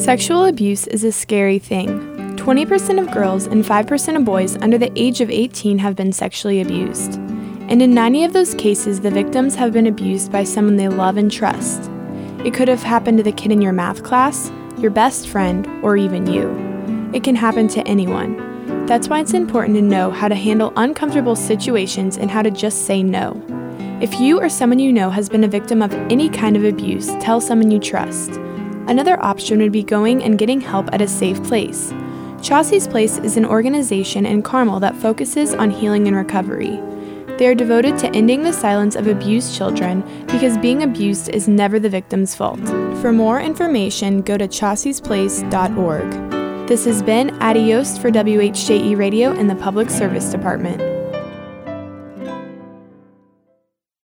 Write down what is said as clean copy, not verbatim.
Sexual abuse is a scary thing. 20% of girls and 5% of boys under the age of 18 have been sexually abused. And in 90 of those cases, the victims have been abused by someone they love and trust. It could have happened to the kid in your math class, your best friend, or even you. It can happen to anyone. That's why it's important to know how to handle uncomfortable situations and how to just say no. If you or someone you know has been a victim of any kind of abuse, tell someone you trust. Another option would be going and getting help at a safe place. Chassie's Place is an organization in Carmel that focuses on healing and recovery. They are devoted to ending the silence of abused children because being abused is never the victim's fault. For more information, go to chassiesplace.org. This has been Addie Yost for WHJE Radio and the Public Service Department.